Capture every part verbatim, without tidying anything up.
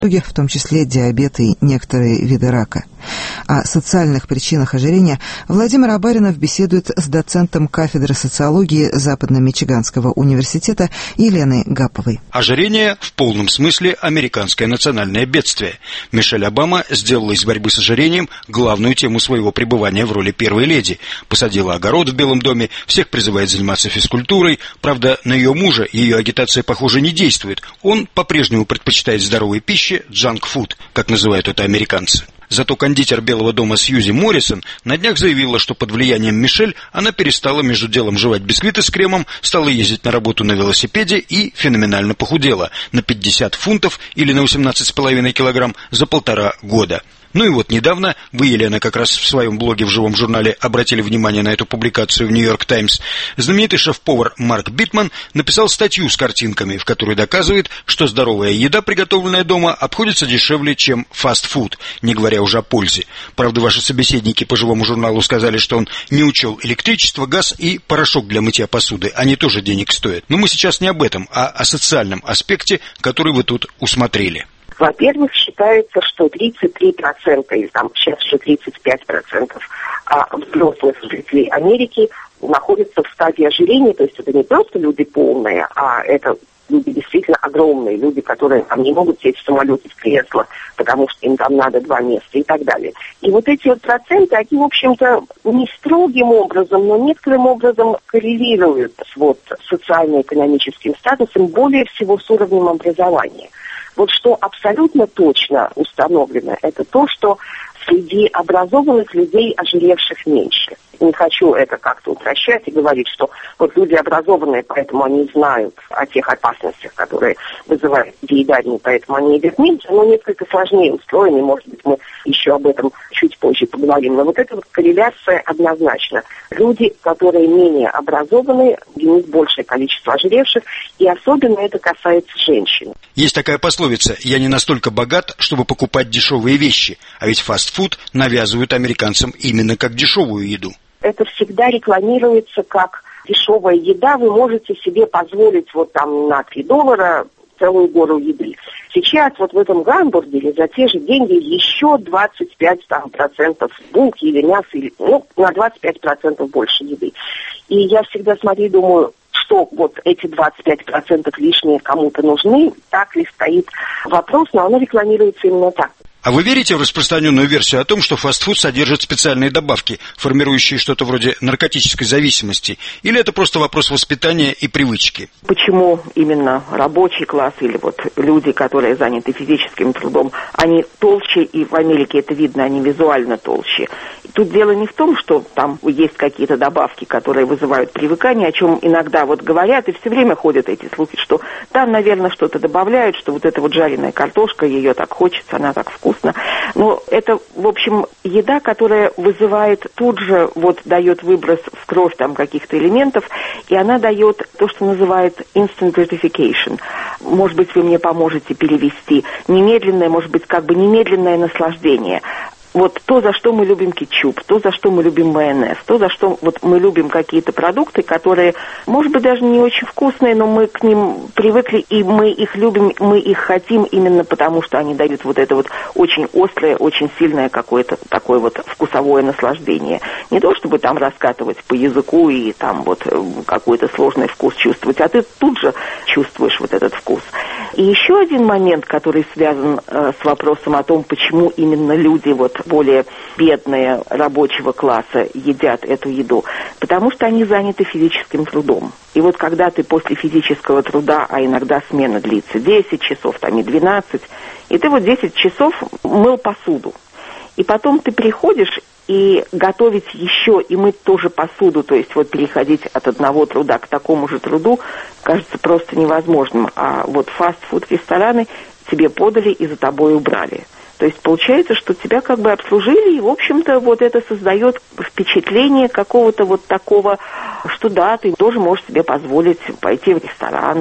в том числе диабет и некоторые виды рака. О социальных причинах ожирения Владимир Абаринов беседует с доцентом кафедры социологии Западно-Мичиганского университета Еленой Гаповой. Ожирение в полном смысле американское национальное бедствие. Мишель Обама сделала из борьбы с ожирением главную тему своего пребывания в роли первой леди. Посадила огород в Белом доме, всех призывает заниматься физкультурой. Правда, на ее мужа ее агитация, похоже, не действует. Он по-прежнему предпочитает здоровой пище джанк-фуд, как называют это американцы. Зато кондитер Белого дома Сьюзи Моррисон на днях заявила, что под влиянием Мишель она перестала между делом жевать бисквиты с кремом, стала ездить на работу на велосипеде и феноменально похудела на пятьдесят фунтов или на восемнадцать с половиной килограмм за полтора года. Ну и вот недавно, вы, Елена, как раз в своем блоге в живом журнале обратили внимание на эту публикацию в Нью-Йорк Таймс, знаменитый шеф-повар Марк Битман написал статью с картинками, в которой доказывает, что здоровая еда, приготовленная дома, обходится дешевле, чем фастфуд, не говоря уже о пользе. Правда, ваши собеседники по живому журналу сказали, что он не учел электричество, газ и порошок для мытья посуды. Они тоже денег стоят. Но мы сейчас не об этом, а о социальном аспекте, который вы тут усмотрели. Во-первых, считается, что тридцать три процента, или там сейчас уже тридцать пять процентов взрослых жителей Америки находятся в стадии ожирения, то есть это не просто люди полные, а это люди действительно огромные, люди, которые там не могут сесть в самолете в кресло, потому что им там надо два места и так далее. И вот эти вот проценты, они, в общем-то, не строгим образом, но некоторым образом коррелируют с вот социально-экономическим статусом, более всего с уровнем образования. Вот что абсолютно точно установлено, это то, что среди образованных людей ожиревших меньше. Не хочу это как-то упрощать и говорить, что вот люди образованные, поэтому они знают о тех опасностях, которые вызывают переедание, поэтому они едят меньше, но несколько сложнее устроены, может быть, мы еще об этом чуть позже поговорим. Но вот эта вот корреляция однозначно. Люди, которые менее образованные, у них большее количество ожиревших, и особенно это касается женщин. Есть такая пословица: «Я не настолько богат, чтобы покупать дешевые вещи», а ведь фастфуд навязывают американцам именно как дешевую еду. Это всегда рекламируется как дешевая еда, вы можете себе позволить вот там на три доллара целую гору еды. Сейчас вот в этом гамбургере за те же деньги еще двадцать пять там, процентов булки или мяса, или, ну, на двадцать пять процентов больше еды. И я всегда смотрю и думаю, что вот эти двадцать пять процентов лишние кому-то нужны, так ли стоит вопрос, но оно рекламируется именно так. А вы верите в распространенную версию о том, что фастфуд содержит специальные добавки, формирующие что-то вроде наркотической зависимости? Или это просто вопрос воспитания и привычки? Почему именно рабочий класс или вот люди, которые заняты физическим трудом, они толще, и в Америке это видно, они визуально толще? Тут дело не в том, что там есть какие-то добавки, которые вызывают привыкание, о чем иногда вот говорят, и все время ходят эти слухи, что там, наверное, что-то добавляют, что вот эта вот жареная картошка, ее так хочется, она так вкусна. Но это, в общем, еда, которая вызывает тут же, вот дает выброс в кровь там каких-то элементов, и она дает то, что называют instant gratification. Может быть, вы мне поможете перевести. Немедленное, может быть, как бы немедленное наслаждение. Вот то, за что мы любим кетчуп, то, за что мы любим майонез, то, за что вот мы любим какие-то продукты, которые, может быть, даже не очень вкусные, но мы к ним привыкли, и мы их любим, мы их хотим именно потому, что они дают вот это вот очень острое, очень сильное какое-то такое вот вкусовое наслаждение. Не то, чтобы там раскатывать по языку и там вот какой-то сложный вкус чувствовать, а ты тут же чувствуешь вот этот вкус. И еще один момент, который связан э, с вопросом о том, почему именно люди вот более бедные рабочего класса едят эту еду, потому что они заняты физическим трудом. И вот когда ты после физического труда, а иногда смена длится десять часов, там и двенадцать, и ты вот десять часов мыл посуду, и потом ты приходишь и готовить еще, и мыть тоже посуду, то есть вот переходить от одного труда к такому же труду, кажется просто невозможным. А вот фастфуд-рестораны тебе подали и за тобой убрали. То есть получается, что тебя как бы обслужили, и, в общем-то, вот это создает впечатление какого-то вот такого, что да, ты тоже можешь себе позволить пойти в ресторан,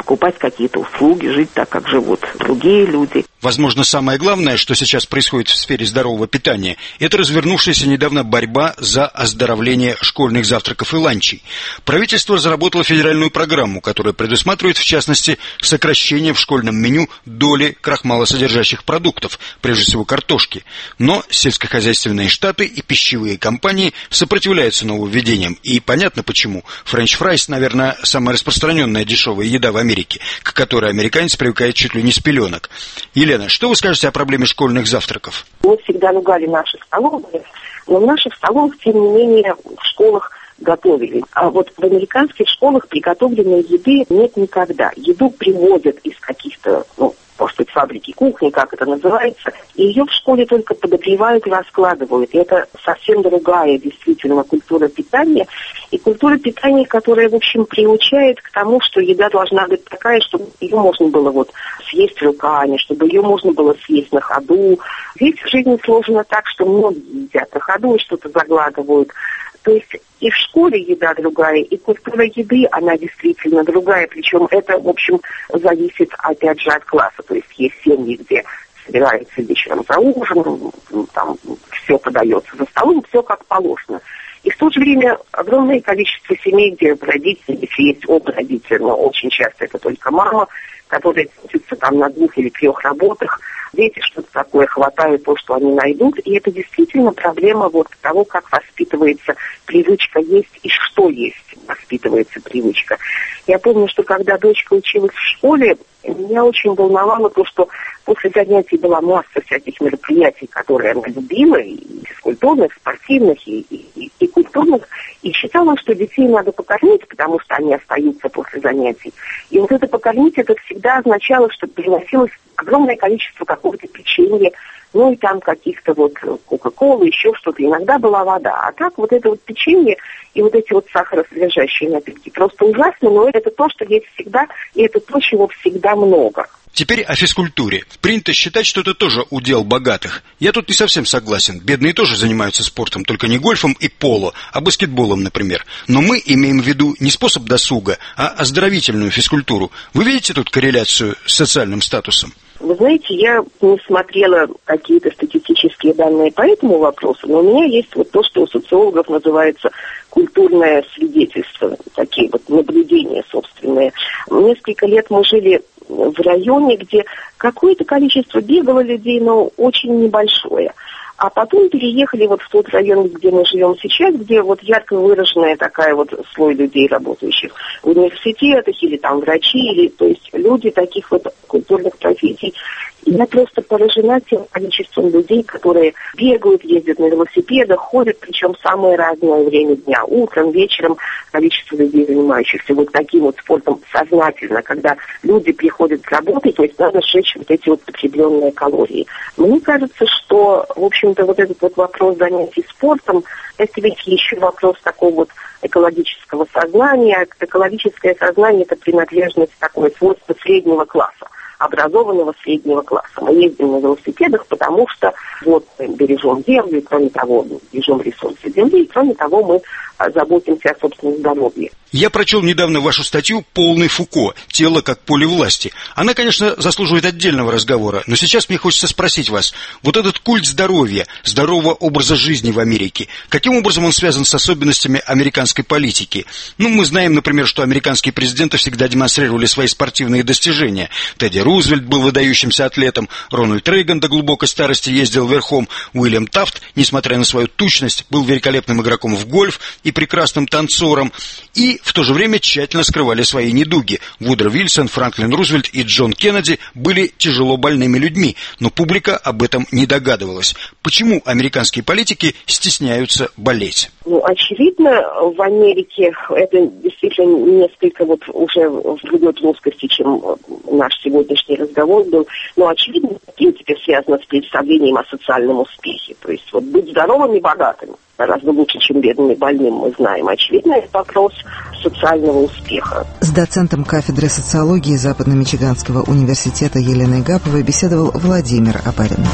покупать какие-то услуги, жить так, как живут другие люди. Возможно, самое главное, что сейчас происходит в сфере здорового питания, это развернувшаяся недавно борьба за оздоровление школьных завтраков и ланчей. Правительство разработало федеральную программу, которая предусматривает, в частности, сокращение в школьном меню доли крахмалосодержащих продуктов, прежде всего картошки. Но сельскохозяйственные штаты и пищевые компании сопротивляются нововведениям. И понятно почему. Френч-фрайс, наверное, самая распространенная дешевая еда в Америке, к которой американец привыкает чуть ли не с пеленок. Елена, что вы скажете о проблеме школьных завтраков? Мы всегда ругали наши столовые, но в наших столовых, тем не менее, в школах готовили. А вот в американских школах приготовленной еды нет никогда. Еду привозят из каких-то, ну, может быть, фабрики кухни, как это называется, и ее в школе только подогревают и раскладывают. И это совсем другая, действительно, культура питания. И культура питания, которая, в общем, приучает к тому, что еда должна быть такая, чтобы ее можно было вот съесть руками, чтобы ее можно было съесть на ходу. Здесь жизнь сложена так, что многие едят на ходу и что-то заглатывают. То есть и в школе еда другая, и культура еды, она действительно другая. Причем это, в общем, зависит, опять же, от класса. То есть есть семьи, где собираются вечером за ужином, там все подается за столом, все как положено. И в то же время огромное количество семей, где родители, если есть оба родителя, но очень часто это только мама, которая трудится там на двух или трех работах, дети что-то такое хватают, то, что они найдут. И это действительно проблема вот того, как воспитывается привычка есть и что есть воспитывается привычка. Я помню, что когда дочка училась в школе, меня очень волновало то, что после занятий была масса всяких мероприятий, которые она любила, и физкультурных, спортивных, и, и, и культурных, и считала, что детей надо покормить, потому что они остаются после занятий. И вот это покормить, это всегда означало, что приносилось огромное количество какого-то печенья, ну и там каких-то вот кока-колы, еще что-то. Иногда была вода. А так вот это вот печенье и вот эти вот сахаросодержащие напитки просто ужасно, но это то, что есть всегда, и это то, чего всегда много. Теперь о физкультуре. Принято считать, что это тоже удел богатых. Я тут не совсем согласен. Бедные тоже занимаются спортом, только не гольфом и поло, а баскетболом, например. Но мы имеем в виду не способ досуга, а оздоровительную физкультуру. Вы видите тут корреляцию с социальным статусом? Вы знаете, я не смотрела какие-то статистические данные по этому вопросу, но у меня есть вот то, что у социологов называется культурное свидетельство, такие вот наблюдения собственные. Несколько лет мы жили в районе, где какое-то количество бегало людей, но очень небольшое. А потом переехали вот в тот район, где мы живем сейчас, где вот ярко выраженная такая вот слой людей, работающих в университетах или там врачи, или, то есть люди таких вот культурных профессий. И я просто поражена тем количеством людей, которые бегают, ездят на велосипедах, ходят, причем в самое разное время дня, утром, вечером, количество людей, занимающихся вот таким вот спортом сознательно, когда люди приходят с работы, то есть надо сжечь вот эти вот потребленные калории. Мне кажется, что, в общем-то, вот этот вот вопрос занятий спортом, это ведь еще вопрос такого вот экологического сознания. Экологическое сознание – это принадлежность такой свойства среднего класса, образованного среднего класса. Мы ездим на велосипедах, потому что вот мы бережем землю, и кроме того, бережем ресурсы земли, и кроме того, мы заботимся о собственном здоровье. Я прочел недавно вашу статью «Полный Фуко. Тело как поле власти». Она, конечно, заслуживает отдельного разговора, но сейчас мне хочется спросить вас, вот этот культ здоровья, здорового образа жизни в Америке, каким образом он связан с особенностями американской политики? Ну, мы знаем, например, что американские президенты всегда демонстрировали свои спортивные достижения. Тедди Рузвельт был выдающимся атлетом, Рональд Рейган до глубокой старости ездил верхом, Уильям Тафт, несмотря на свою тучность, был великолепным игроком в гольф и прекрасным танцором, и в то же время тщательно скрывали свои недуги. Вудро Вильсон, Франклин Рузвельт и Джон Кеннеди были тяжело больными людьми, но публика об этом не догадывалась. Почему американские политики стесняются болеть? Ну, очевидно, в Америке это действительно несколько вот уже в другой плоскости, чем наш сегодняшний разговор был. Но очевидно, в принципе, связано с представлением о социальном успехе. То есть вот быть здоровым и богатым гораздо лучше, чем бедным и больным, мы знаем. Очевидно, это вопрос социального успеха. С доцентом кафедры социологии Западно-Мичиганского университета Еленой Гаповой беседовал Владимир Опарин.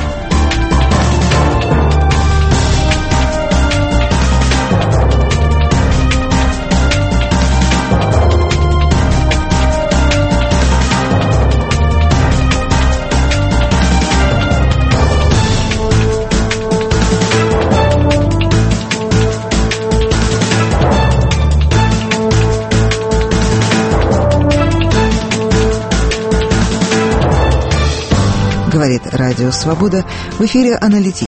Радио Свобода. В эфире аналитический